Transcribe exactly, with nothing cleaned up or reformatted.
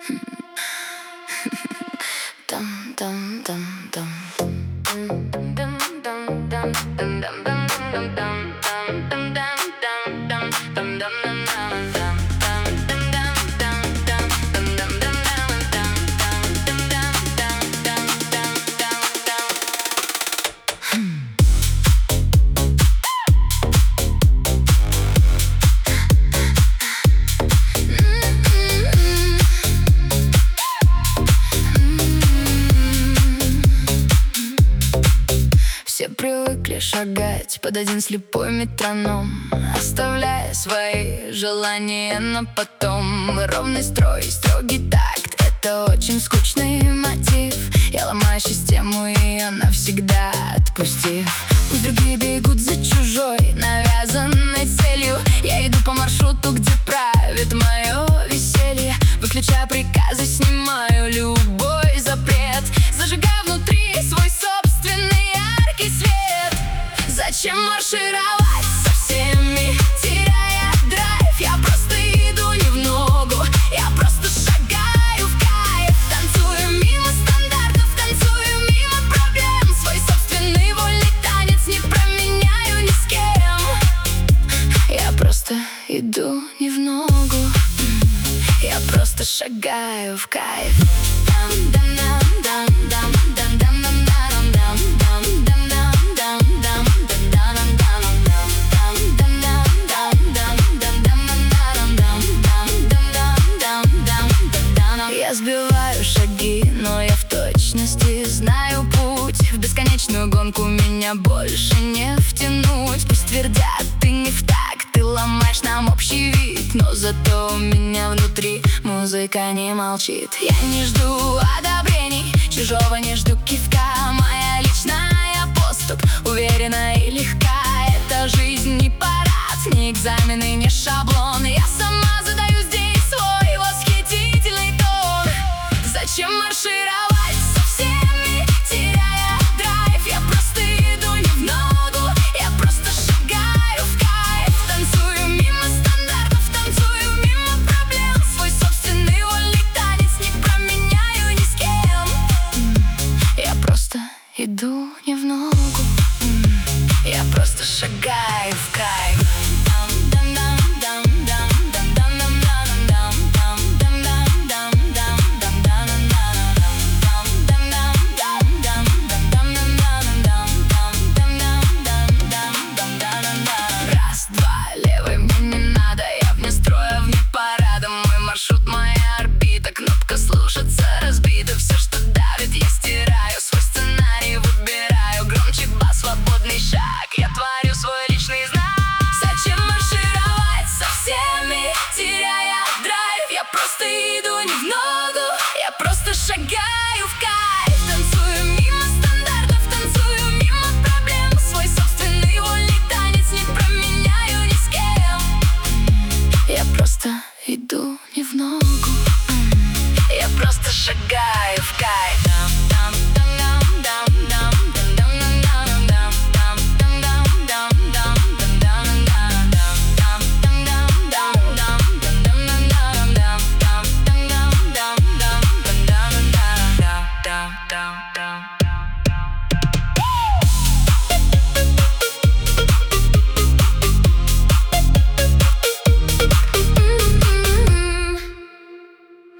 Все привыкли шагать под один слепой метроном, оставляя свои желания на потом. Ровный строй, строгий такт — это очень скучный мотив. Я ломаю систему, ее навсегда отпустив. Пусть другие бегут за чужой навязанной целью, я иду по маршруту, где правит мое веселье. Выключаю приказы, снимаю любой запрет, зажигаю внутри свой собственный яркий свет. Зачем маршировать со всеми, теряя драйв? Я просто иду не в ногу, я просто шагаю в кайф. Танцую мимо стандартов, танцую мимо проблем. Свой собственный вольный танец не променяю ни с кем. Я просто иду не в ногу, я просто шагаю в кайф. Я сбиваю шаги, но я в точности знаю путь. В бесконечную гонку меня больше не втянуть. Пусть твердят, ты не в такт, ты ломаешь нам общий вид, но зато у меня внутри музыка не молчит. Я не жду одобрений, чужого не жду кивка. Моя личная поступь уверена и легка. Это жизнь не парад, не экзамены, не шаблон. Я сама задаю здесь свой восхитительный тон. Зачем маршировать со всеми, теряя драйв? Я просто иду не в ногу, я просто шагаю в кайф. Танцую мимо стандартов, танцую мимо проблем. Свой собственный вольный танец не променяю ни с кем. Я просто иду не в ногу, я просто шагаю в кайф. Раз, два, левый мне не надо, я вне строя, вне парада. Мой маршрут, моя орбита, кнопка слушаться разбита. Все, что давит, я стираю, свой сценарий выбираю. Громче бас, свободный шаг, я творю свой личный знак. Зачем маршировать со всеми, теряя драйв? Я просто иду не в ногу, я просто шагаю в кайф. Танцую мимо стандартов, танцую мимо проблем. Свой собственный вольный танец не променяю ни с кем. Я просто иду не в ногу, я просто шагаю в кайф.